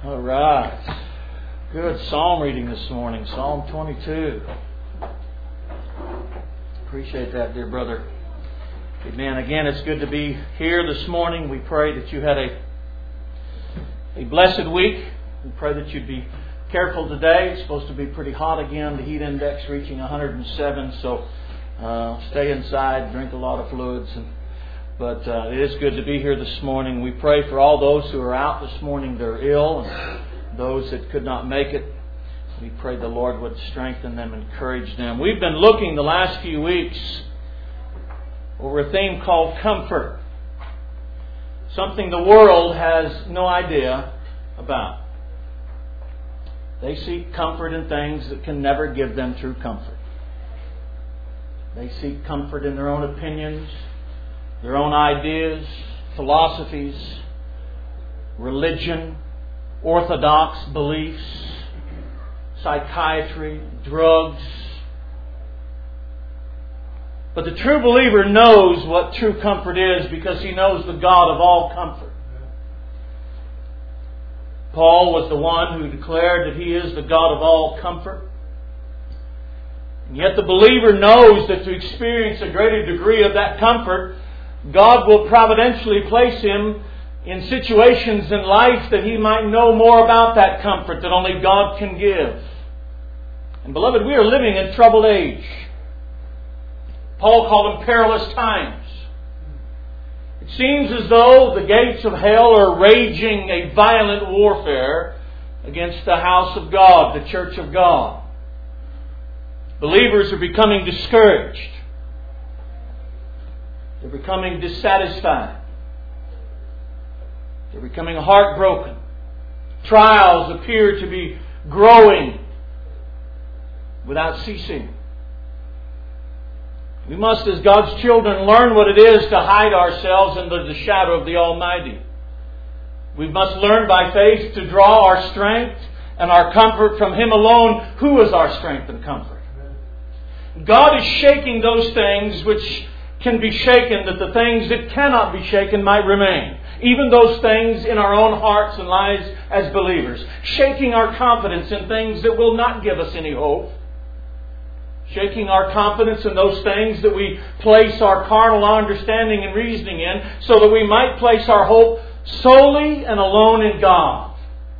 All right. Good psalm reading this morning. Psalm 22. Appreciate that, dear brother. Amen. Again, it's good to be here this morning. We pray that you had a blessed week. We pray that you'd be careful today. It's supposed to be pretty hot again. The heat index reaching 107. So stay inside, drink a lot of fluids. But it is good to be here this morning. We pray for all those who are out this morning that are ill and those that could not make it. We pray the Lord would strengthen them, encourage them. We've been looking the last few weeks over a theme called comfort. Something the world has no idea about. They seek comfort in things that can never give them true comfort. They seek comfort in their own opinions, their own ideas, philosophies, religion, orthodox beliefs, psychiatry, drugs. But the true believer knows what true comfort is because he knows the God of all comfort. Paul was the one who declared that he is the God of all comfort. And yet the believer knows that to experience a greater degree of that comfort, God will providentially place him in situations in life that he might know more about that comfort that only God can give. And beloved, we are living in troubled age. Paul called them perilous times. It seems as though the gates of hell are raging a violent warfare against the house of God, the church of God. Believers are becoming discouraged. They're becoming dissatisfied. They're becoming heartbroken. Trials appear to be growing without ceasing. We must, as God's children, learn what it is to hide ourselves under the shadow of the Almighty. We must learn by faith to draw our strength and our comfort from Him alone, who is our strength and comfort. God is shaking those things which can be shaken, that the things that cannot be shaken might remain. Even those things in our own hearts and lives as believers. Shaking our confidence in things that will not give us any hope. Shaking our confidence in those things that we place our carnal understanding and reasoning in, so that we might place our hope solely and alone in God.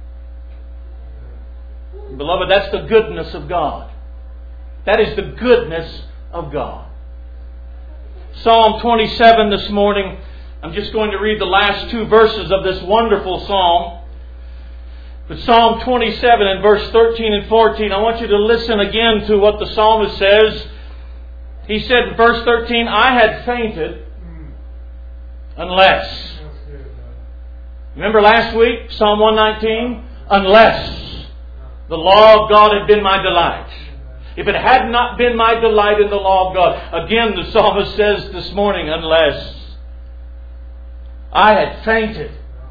Beloved, that's the goodness of God. That is the goodness of God. Psalm 27 this morning. I'm just going to read the last two verses of this wonderful psalm. But Psalm 27 and verse 13 and 14, I want you to listen again to what the psalmist says. He said in verse 13, I had fainted unless. Remember last week, Psalm 119? Unless the law of God had been my delight. If it had not been my delight in the law of God. Again, the psalmist says this morning, unless I had fainted.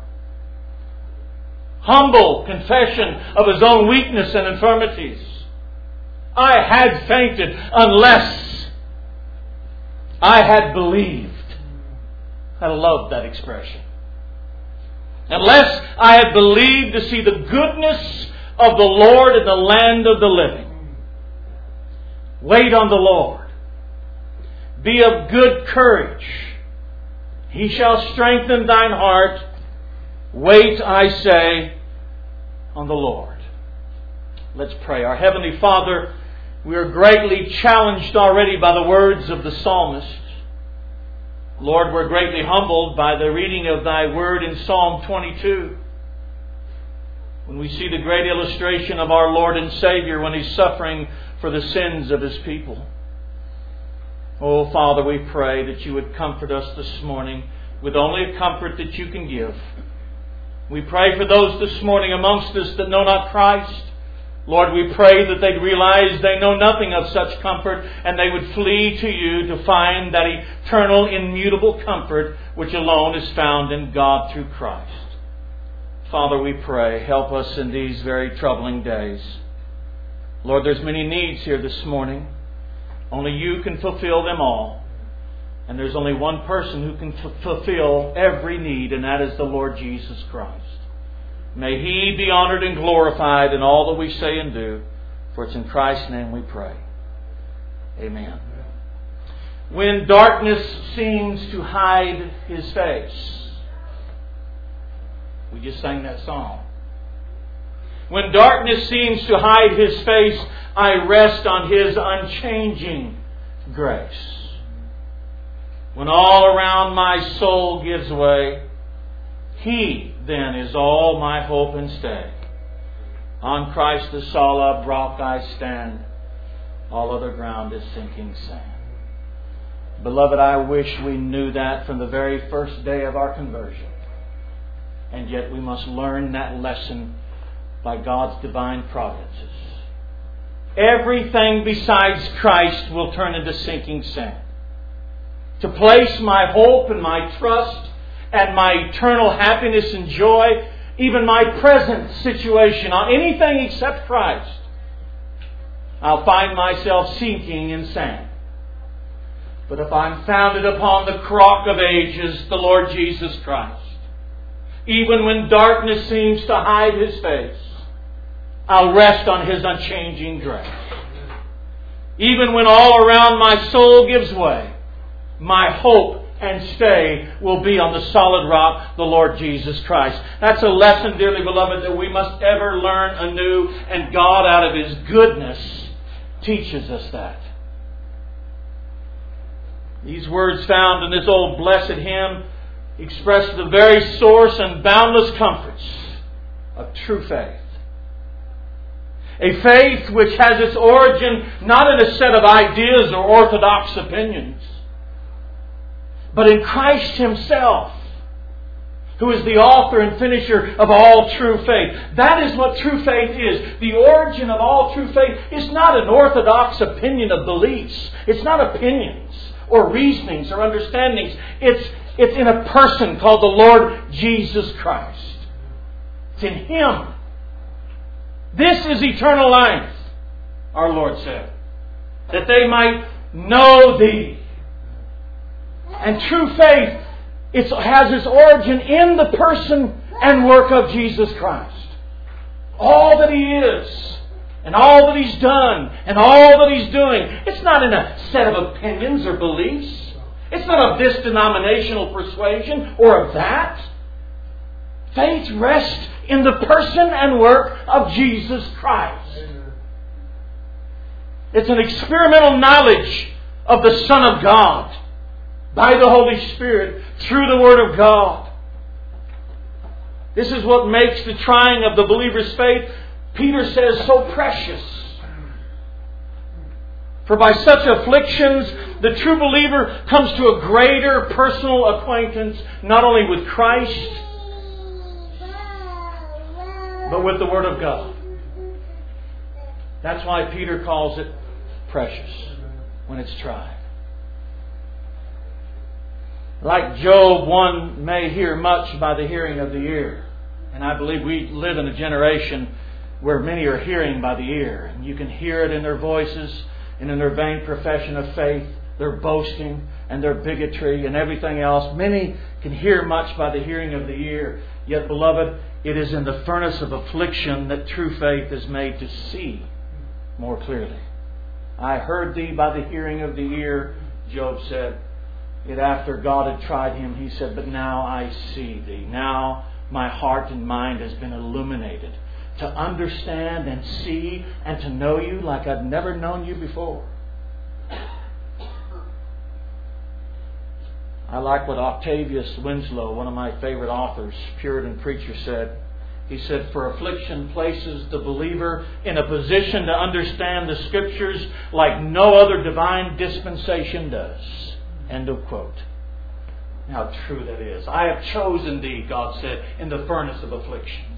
Humble confession of his own weakness and infirmities. I had fainted unless I had believed. I love that expression. Unless I had believed to see the goodness of the Lord in the land of the living. Wait on the Lord. Be of good courage. He shall strengthen thine heart. Wait, I say, on the Lord. Let's pray. Our Heavenly Father, we are greatly challenged already by the words of the psalmist. Lord, we're greatly humbled by the reading of Thy Word in Psalm 22. When we see the great illustration of our Lord and Savior when He's suffering for the sins of His people. Oh, Father, we pray that You would comfort us this morning with only a comfort that You can give. We pray for those this morning amongst us that know not Christ. Lord, we pray that they'd realize they know nothing of such comfort and they would flee to You to find that eternal, immutable comfort which alone is found in God through Christ. Father, we pray, help us in these very troubling days. Lord, there's many needs here this morning. Only You can fulfill them all. And there's only one person who can fulfill every need, and that is the Lord Jesus Christ. May He be honored and glorified in all that we say and do. For it's in Christ's name we pray. Amen. When darkness seems to hide His face. We just sang that song. When darkness seems to hide His face, I rest on His unchanging grace. When all around my soul gives way, He then is all my hope and stay. On Christ the solid rock I stand. All other ground is sinking sand. Beloved, I wish we knew that from the very first day of our conversion. And yet we must learn that lesson by God's divine providences. Everything besides Christ will turn into sinking sand. To place my hope and my trust and my eternal happiness and joy, even my present situation, on anything except Christ, I'll find myself sinking in sand. But if I'm founded upon the rock of ages, the Lord Jesus Christ, even when darkness seems to hide His face, I'll rest on His unchanging grace. Even when all around my soul gives way, my hope and stay will be on the solid rock, the Lord Jesus Christ. That's a lesson, dearly beloved, that we must ever learn anew, and God, out of His goodness, teaches us that. These words found in this old blessed hymn express the very source and boundless comforts of true faith. A faith which has its origin not in a set of ideas or orthodox opinions, but in Christ Himself, who is the author and finisher of all true faith. That is what true faith is. The origin of all true faith is not an orthodox opinion of beliefs. It's not opinions or reasonings or understandings. It's in a person called the Lord Jesus Christ. It's in Him. This is eternal life, our Lord said, that they might know Thee. And true faith, it has its origin in the person and work of Jesus Christ. All that He is, and all that He's done, and all that He's doing. It's not in a set of opinions or beliefs. It's not of this denominational persuasion or of that. Faith rests in the person and work of Jesus Christ. It's an experimental knowledge of the Son of God by the Holy Spirit through the Word of God. This is what makes the trying of the believer's faith, Peter says, so precious. For by such afflictions, the true believer comes to a greater personal acquaintance, not only with Christ, but with the Word of God. That's why Peter calls it precious when it's tried. Like Job, one may hear much by the hearing of the ear. And I believe we live in a generation where many are hearing by the ear. And you can hear it in their voices and in their vain profession of faith, their boasting and their bigotry and everything else. Many can hear much by the hearing of the ear. Yet, beloved, it is in the furnace of affliction that true faith is made to see more clearly. I heard Thee by the hearing of the ear, Job said. Yet after God had tried him, he said, but now I see Thee. Now my heart and mind has been illuminated to understand and see and to know You like I've never known You before. I like what Octavius Winslow, one of my favorite authors, Puritan preacher, said. He said, for affliction places the believer in a position to understand the Scriptures like no other divine dispensation does. End of quote. How true that is. I have chosen Thee, God said, in the furnace of afflictions.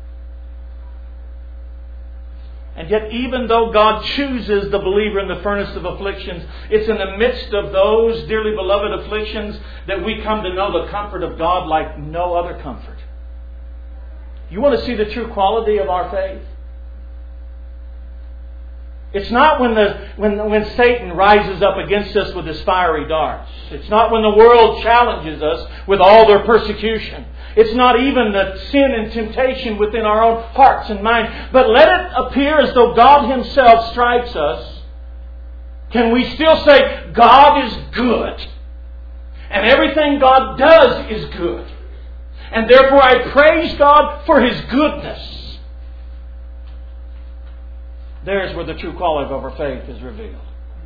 And yet, even though God chooses the believer in the furnace of afflictions, it's in the midst of those dearly beloved afflictions that we come to know the comfort of God like no other comfort. You want to see the true quality of our faith? It's not when Satan rises up against us with his fiery darts. It's not when the world challenges us with all their persecution. It's not even the sin and temptation within our own hearts and minds. But let it appear as though God Himself strikes us. Can we still say, God is good? And everything God does is good. And therefore I praise God for His goodness. There's where the true quality of our faith is revealed.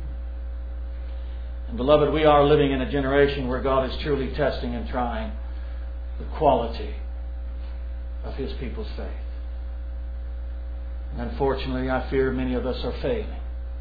And beloved, we are living in a generation where God is truly testing and trying the quality of His people's faith. And unfortunately, I fear many of us are failing.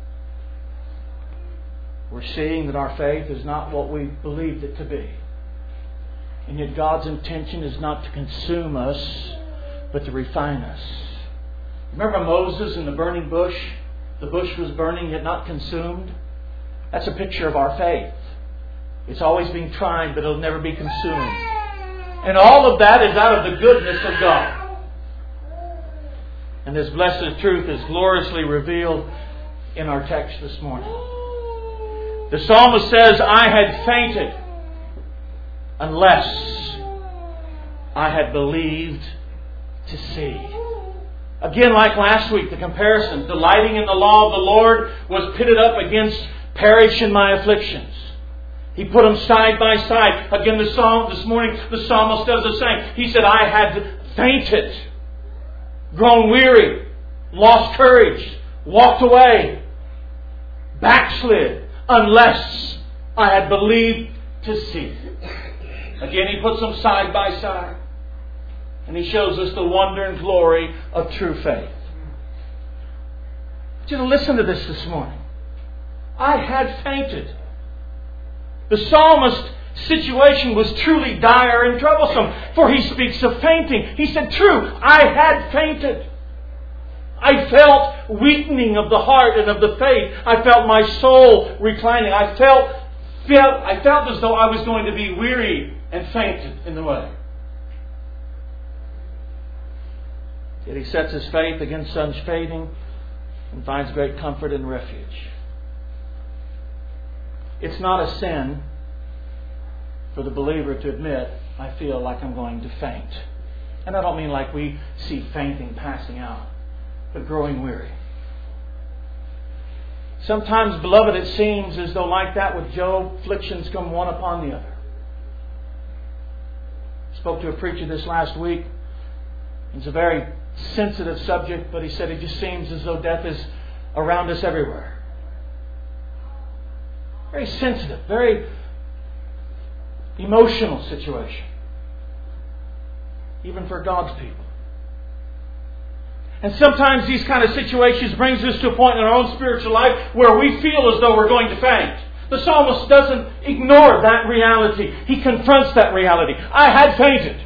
We're seeing that our faith is not what we believed it to be. And yet God's intention is not to consume us, but to refine us. Remember Moses in the burning bush? The bush was burning yet not consumed. That's a picture of our faith. It's always being tried, but it'll never be consumed. And all of that is out of the goodness of God. And this blessed truth is gloriously revealed in our text this morning. The psalmist says, I had fainted unless I had believed to see. Again, like last week, the comparison. Delighting in the law of the Lord was pitted up against perish in my afflictions. He put them side by side. Again, this morning, the psalmist does the same. He said, I had fainted, grown weary, lost courage, walked away, backslid, unless I had believed to see. Again, he puts them side by side. And he shows us the wonder and glory of true faith. I want you to listen to this morning. I had fainted. The psalmist's situation was truly dire and troublesome, for he speaks of fainting. He said, true, I had fainted. I felt weakening of the heart and of the faith. I felt my soul reclining. I felt as though I was going to be weary and fainted in the way. Yet he sets his faith against such fading and finds great comfort and refuge. It's not a sin for the believer to admit, I feel like I'm going to faint. And I don't mean like we see fainting passing out, but growing weary. Sometimes, beloved, it seems as though like that with Job, afflictions come one upon the other. I spoke to a preacher this last week. It's a very sensitive subject, but he said it just seems as though death is around us everywhere. Very sensitive, very emotional situation. Even for God's people. And sometimes these kind of situations brings us to a point in our own spiritual life where we feel as though we're going to faint. The psalmist doesn't ignore that reality. He confronts that reality. I had fainted.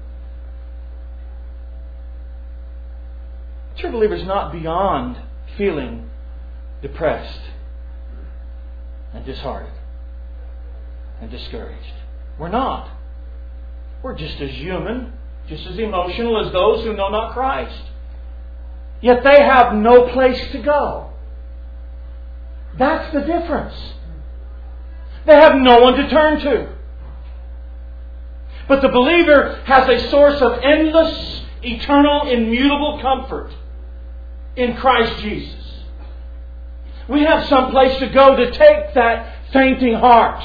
True believer is not beyond feeling depressed and disheartened and discouraged. We're not. We're just as human, just as emotional as those who know not Christ. Yet they have no place to go. That's the difference. They have no one to turn to. But the believer has a source of endless, eternal, immutable comfort in Christ Jesus. We have some place to go to take that fainting heart,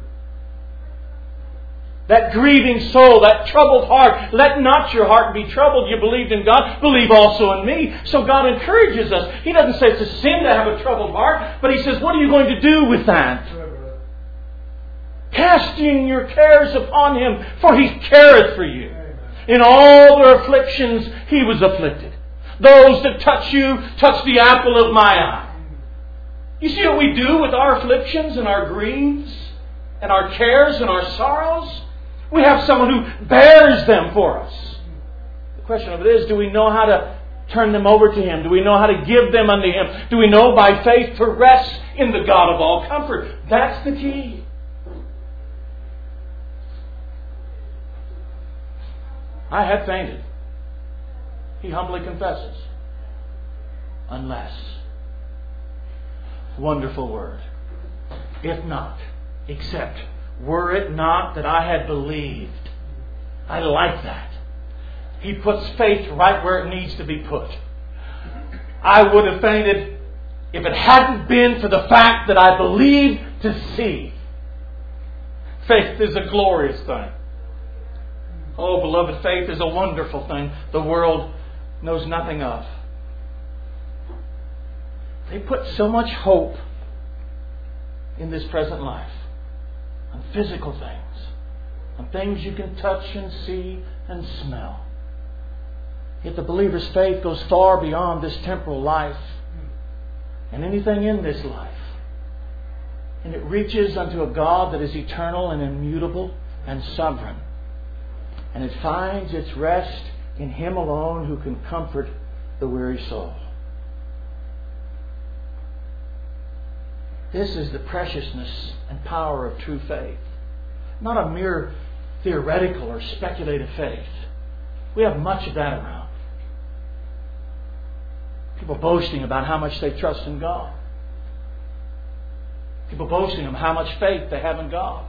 that grieving soul, that troubled heart. Let not your heart be troubled. You believed in God, believe also in me. So God encourages us. He doesn't say it's a sin to have a troubled heart, but He says, what are you going to do with that? Casting your cares upon Him, for He careth for you. In all their afflictions He was afflicted. Those that touch you, touch the apple of my eye. You see what we do with our afflictions and our griefs and our cares and our sorrows? We have someone who bears them for us. The question of it is, do we know how to turn them over to Him? Do we know how to give them unto Him? Do we know by faith to rest in the God of all comfort? That's the key. I had fainted. He humbly confesses. Unless wonderful word. If not, except, were it not that I had believed. I like that. He puts faith right where it needs to be put. I would have fainted if it hadn't been for the fact that I believed to see. Faith is a glorious thing. Oh, beloved, faith is a wonderful thing the world knows nothing of. They put so much hope in this present life on physical things, on things you can touch and see and smell. Yet the believer's faith goes far beyond this temporal life and anything in this life. And it reaches unto a God that is eternal and immutable and sovereign. And it finds its rest in Him alone who can comfort the weary soul. This is the preciousness and power of true faith. Not a mere theoretical or speculative faith. We have much of that around. People boasting about how much they trust in God. People boasting of how much faith they have in God.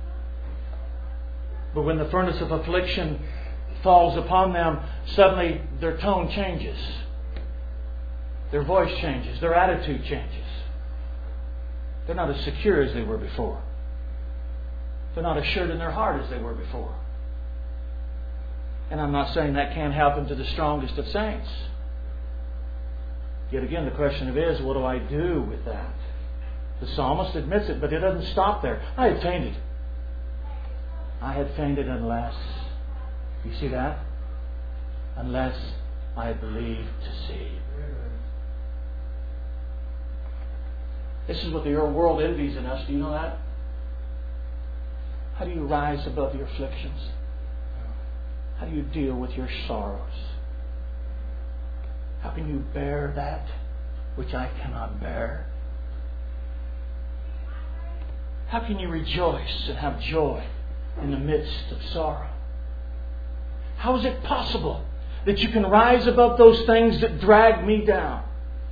But when the furnace of affliction falls upon them, suddenly their tone changes. Their voice changes. Their attitude changes. They're not as secure as they were before. They're not assured in their heart as they were before. And I'm not saying that can't happen to the strongest of saints. Yet again, the question is, what do I do with that? The psalmist admits it, but it doesn't stop there. I had fainted. I had fainted unless, you see that? Unless I had believed to see. This is what the world envies in us. Do you know that? How do you rise above your afflictions? How do you deal with your sorrows? How can you bear that which I cannot bear? How can you rejoice and have joy in the midst of sorrow? How is it possible that you can rise above those things that drag me down?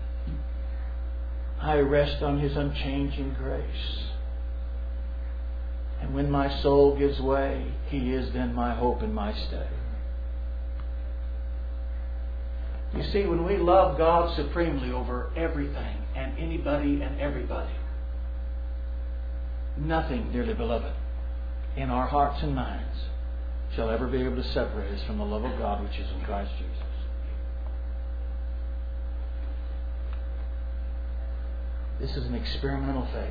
I rest on His unchanging grace. And when my soul gives way, He is then my hope and my stay. You see, when we love God supremely over everything and anybody and everybody, nothing, dearly beloved, in our hearts and minds shall ever be able to separate us from the love of God which is in Christ Jesus. This is an experimental faith.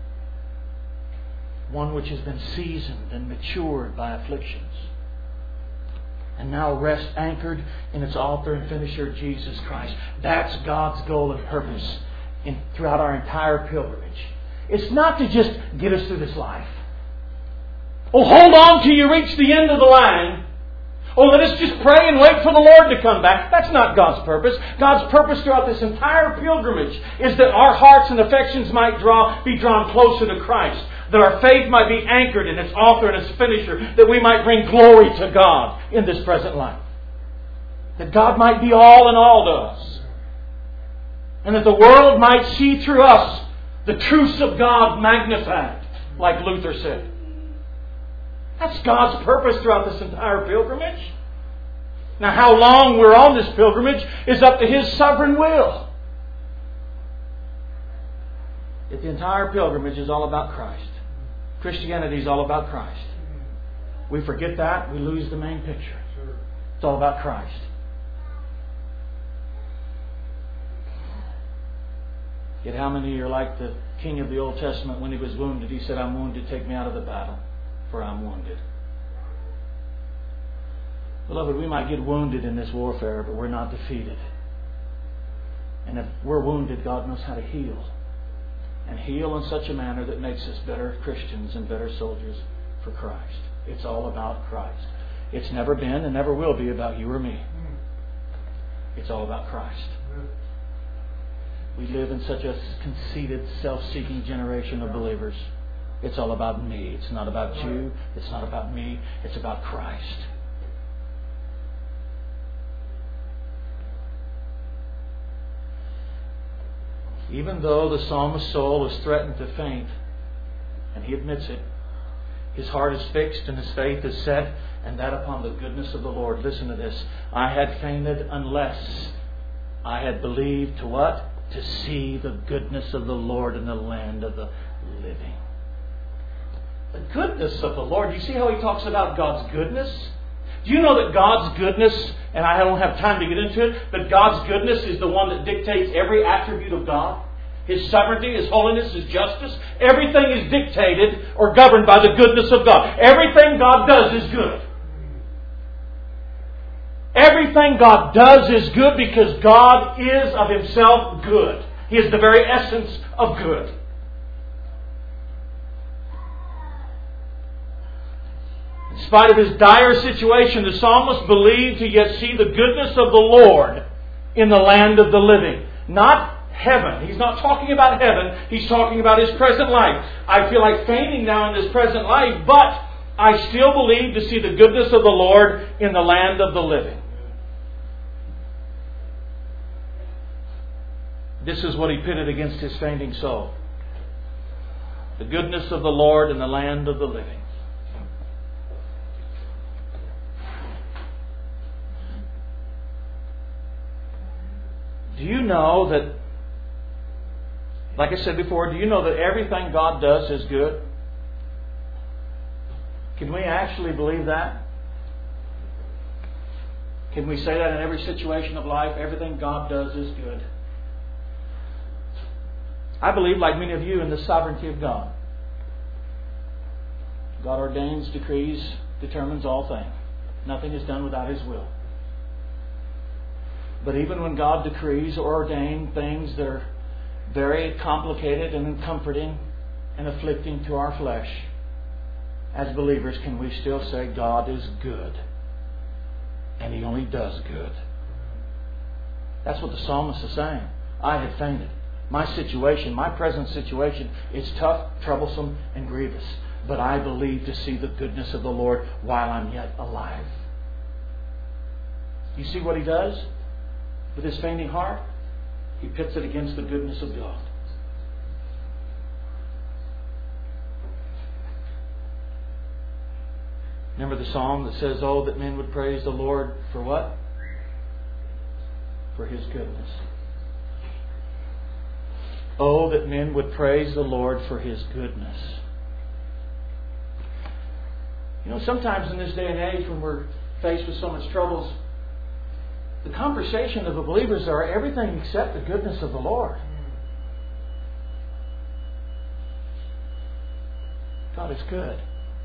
One which has been seasoned and matured by afflictions. And now rests anchored in its author and finisher, Jesus Christ. That's God's goal and purpose throughout our entire pilgrimage. It's not to just get us through this life. Oh, hold on till you reach the end of the line. Oh, let us just pray and wait for the Lord to come back. That's not God's purpose. God's purpose throughout this entire pilgrimage is that our hearts and affections might be drawn closer to Christ. That our faith might be anchored in its author and its finisher. That we might bring glory to God in this present life. That God might be all in all to us. And that the world might see through us the truths of God magnified, like Luther said. That's God's purpose throughout this entire pilgrimage. Now, how long we're on this pilgrimage is up to His sovereign will. Yet the entire pilgrimage is all about Christ. Christianity is all about Christ. We forget that, we lose the main picture. It's all about Christ. Yet how many are like the king of the Old Testament when he was wounded? He said, I'm wounded, take me out of the battle, for I'm wounded. Beloved, we might get wounded in this warfare, but we're not defeated. And if we're wounded, God knows how to heal. And heal in such a manner that makes us better Christians and better soldiers for Christ. It's all about Christ. It's never been and never will be about you or me. It's all about Christ. We live in such a conceited, self-seeking generation of believers. It's all about me. It's not about you. It's not about me. It's about Christ. Even though the psalmist's soul is threatened to faint, and he admits it, his heart is fixed and his faith is set, and that upon the goodness of the Lord. Listen to this. I had fainted unless I had believed to what? To see the goodness of the Lord in the land of the living. The goodness of the Lord. You see how he talks about God's goodness? Do you know that God's goodness, and I don't have time to get into it, but God's goodness is the one that dictates every attribute of God? His sovereignty, His holiness, His justice. Everything is dictated or governed by the goodness of God. Everything God does is good. Everything God does is good because God is of Himself good. He is the very essence of good. In spite of his dire situation, the psalmist believed to yet see the goodness of the Lord in the land of the living. Not heaven. He's not talking about heaven. He's talking about his present life. I feel like fainting now in this present life, but I still believe to see the goodness of the Lord in the land of the living. This is what he pitted against his fainting soul. The goodness of the Lord in the land of the living. Do you know that, like I said before, do you know that everything God does is good? Can we actually believe that? Can we say that in every situation of life? Everything God does is good. I believe, like many of you, in the sovereignty of God. God ordains, decrees, determines all things. Nothing is done without His will. But even when God decrees or ordains things that are very complicated and uncomforting and afflicting to our flesh, as believers, can we still say God is good? And He only does good. That's what the psalmist is saying. I had fainted. My situation, my present situation, is tough, troublesome, and grievous. But I believe to see the goodness of the Lord while I'm yet alive. You see what he does with his fainting heart? He pits it against the goodness of God. Remember the psalm that says, "Oh, that men would praise the Lord for what? For His goodness." Oh, that men would praise the Lord for His goodness. You know, sometimes in this day and age when we're faced with so much troubles, the conversation of the believers are everything except the goodness of the Lord. God is good.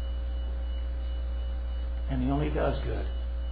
And He only does good.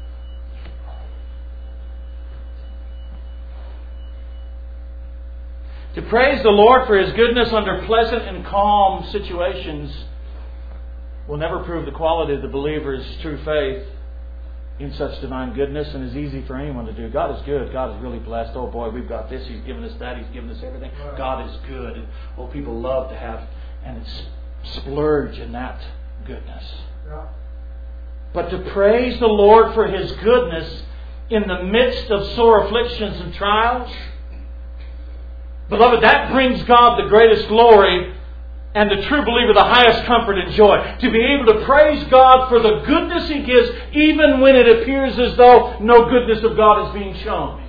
To praise the Lord for His goodness under pleasant and calm situations will never prove the quality of the believer's true faith in such divine goodness, and is easy for anyone to do. God is good. God is really blessed. Oh boy, we've got this. He's given us that. He's given us everything. God is good. And people love to have and splurge in that goodness. Yeah. But to praise the Lord for His goodness in the midst of sore afflictions and trials, beloved, that brings God the greatest glory and the true believer the highest comfort and joy. To be able to praise God for the goodness He gives even when it appears as though no goodness of God is being shown.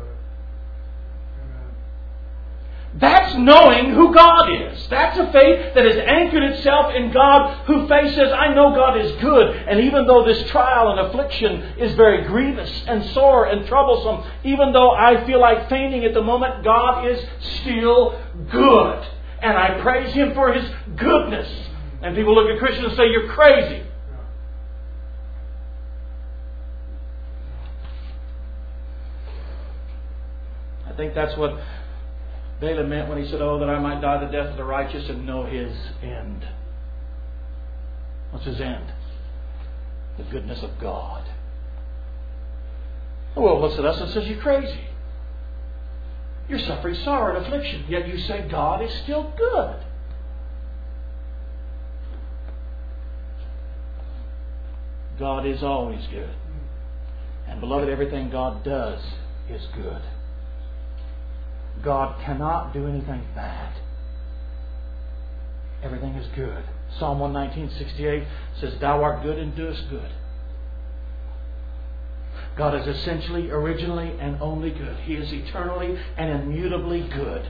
That's knowing who God is. That's a faith that has anchored itself in God, who faith says, I know God is good. And even though this trial and affliction is very grievous and sore and troublesome, even though I feel like fainting at the moment, God is still good. And I praise Him for His goodness. And people look at Christians and say, you're crazy. I think that's what Balaam meant when he said, oh, that I might die the death of the righteous and know his end. What's his end? The goodness of God. The world looks at us and says, you're crazy. You're suffering sorrow and affliction, yet you say God is still good. God is always good. And beloved, everything God does is good. God cannot do anything bad. Everything is good. Psalm 119:68 says, Thou art good and doest good. God is essentially, originally, and only good. He is eternally and immutably good.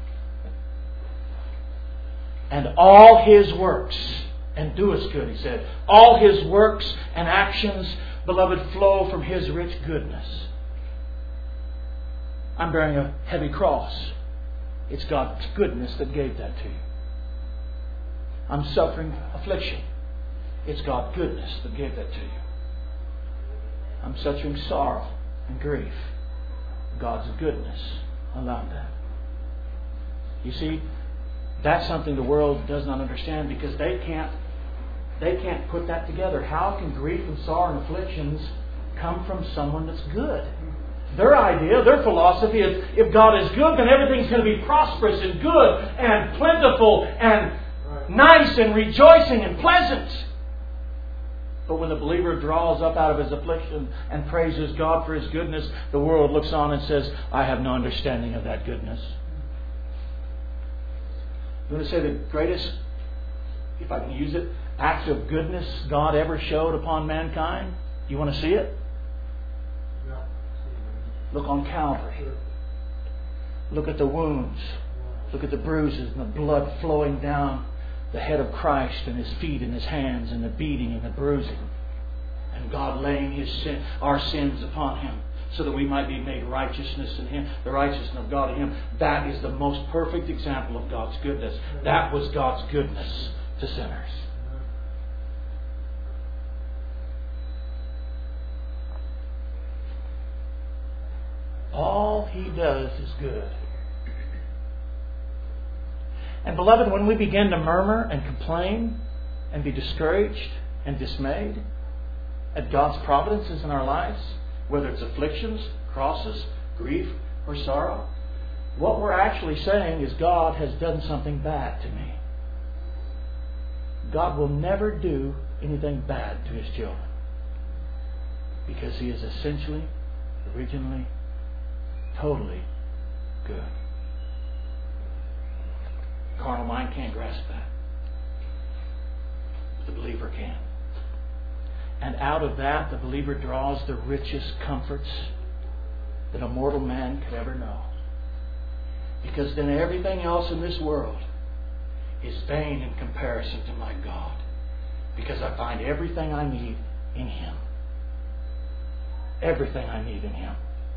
And all His works, and doest good, He said, all His works and actions, beloved, flow from His rich goodness. I'm bearing a heavy cross. It's God's goodness that gave that to you. I'm suffering affliction. It's God's goodness that gave that to you. I'm suffering sorrow and grief. God's goodness allowed that. You see, that's something the world does not understand because they can't put that together. How can grief and sorrow and afflictions come from someone that's good? Their idea, their philosophy is if God is good, then everything's going to be prosperous and good and plentiful and nice and rejoicing and pleasant. But when the believer draws up out of his affliction and praises God for His goodness, the world looks on and says, I have no understanding of that goodness. You want to say the greatest, if I can use it, act of goodness God ever showed upon mankind? You want to see it? Look on Calvary. Look at the wounds. Look at the bruises and the blood flowing down the head of Christ and His feet and His hands and the beating and the bruising. And God laying our sins upon Him so that we might be made righteousness in Him, the righteousness of God in Him. That is the most perfect example of God's goodness. That was God's goodness to sinners. All He does is good. And beloved, when we begin to murmur and complain and be discouraged and dismayed at God's providences in our lives, whether it's afflictions, crosses, grief, or sorrow, what we're actually saying is God has done something bad to me. God will never do anything bad to His children because He is essentially, originally, totally good. Carnal mind can't grasp that. But the believer can. And out of that, the believer draws the richest comforts that a mortal man could ever know. Because then everything else in this world is vain in comparison to my God. Because I find everything I need in Him. Everything I need in Him.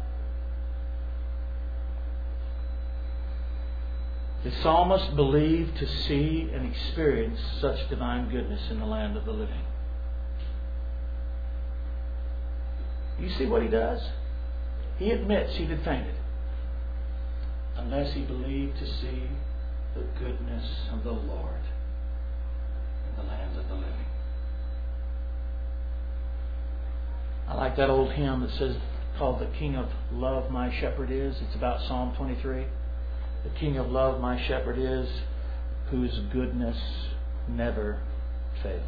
The psalmist believed to see and experience such divine goodness in the land of the living. You see what he does? He admits he had fainted. Unless he believed to see the goodness of the Lord in the land of the living. I like that old hymn that says, called The King of Love My Shepherd Is. It's about Psalm 23. The King of Love my shepherd is, whose goodness never faileth.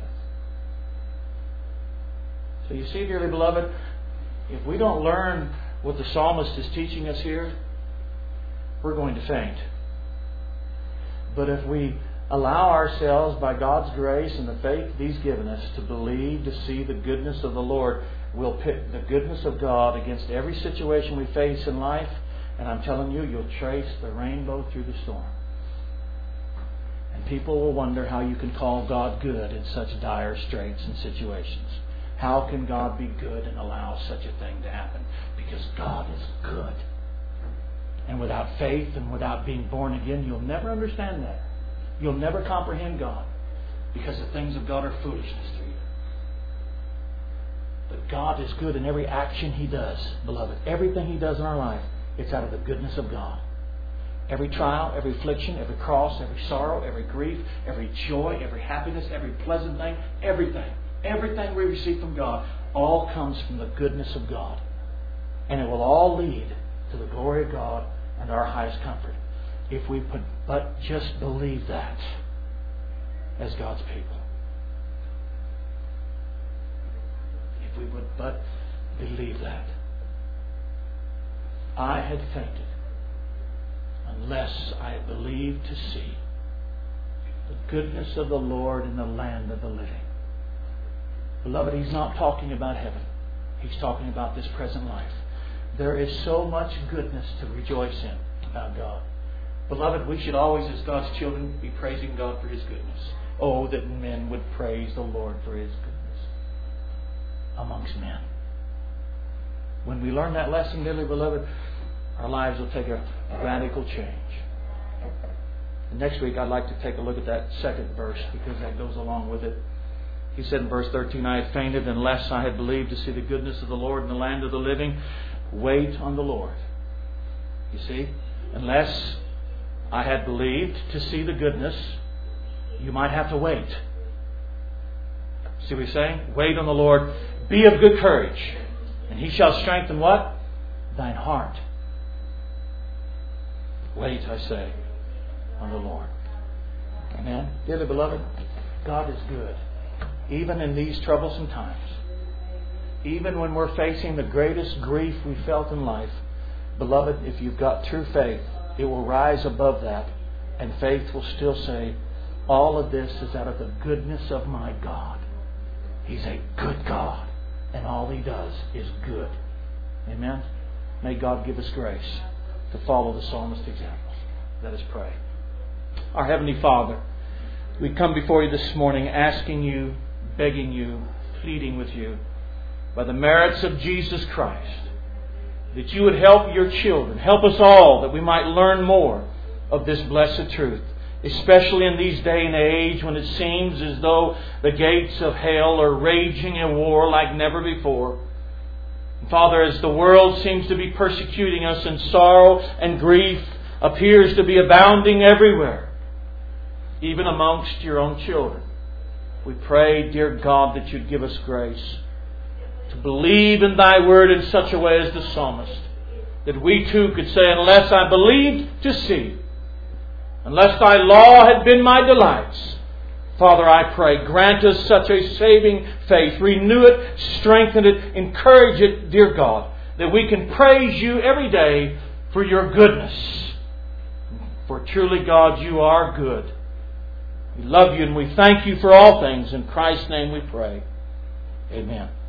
So you see, dearly beloved, if we don't learn what the psalmist is teaching us here, we're going to faint. But if we allow ourselves, by God's grace and the faith He's given us, to believe, to see the goodness of the Lord, we'll pit the goodness of God against every situation we face in life. And I'm telling you, you'll trace the rainbow through the storm. And people will wonder how you can call God good in such dire straits and situations. How can God be good and allow such a thing to happen? Because God is good. And without faith and without being born again, you'll never understand that. You'll never comprehend God. Because the things of God are foolishness to you. But God is good in every action He does, beloved. Everything He does in our life, it's out of the goodness of God. Every trial, every affliction, every cross, every sorrow, every grief, every joy, every happiness, every pleasant thing, everything we receive from God, all comes from the goodness of God. And it will all lead to the glory of God and our highest comfort. If we could but just believe that as God's people. If we would but believe that. I had fainted unless I believe to see the goodness of the Lord in the land of the living. Beloved, He's not talking about heaven. He's talking about this present life. There is so much goodness to rejoice in about God. Beloved, we should always, as God's children, be praising God for His goodness. Oh, that men would praise the Lord for His goodness amongst men. When we learn that lesson, dearly beloved, our lives will take a radical change. And next week, I'd like to take a look at that second verse, because that goes along with it. He said in verse 13, I had fainted unless I had believed to see the goodness of the Lord in the land of the living. Wait on the Lord. You see, unless I had believed to see the goodness, you might have to wait. See what He's saying? Wait on the Lord. Be of good courage, and He shall strengthen what? Thine heart. Wait, I say, on the Lord. Amen. Dearly beloved, God is good. Even in these troublesome times. Even when we're facing the greatest grief we felt in life. Beloved, if you've got true faith, it will rise above that. And faith will still say, all of this is out of the goodness of my God. He's a good God. And all He does is good. Amen. May God give us grace to follow the psalmist's example. Let us pray. Our Heavenly Father, we come before You this morning asking You, begging You, pleading with You, by the merits of Jesus Christ, that You would help Your children, help us all, that we might learn more of this blessed truth, especially in these day and age when it seems as though the gates of hell are raging a war like never before. Father, as the world seems to be persecuting us and sorrow and grief appears to be abounding everywhere, even amongst Your own children, we pray, dear God, that You'd give us grace to believe in Thy Word in such a way as the psalmist, that we too could say, unless I believed to see, unless Thy law had been my delights, Father, I pray, grant us such a saving faith. Renew it, strengthen it, encourage it, dear God, that we can praise You every day for Your goodness. For truly, God, You are good. We love You and we thank You for all things. In Christ's name we pray. Amen.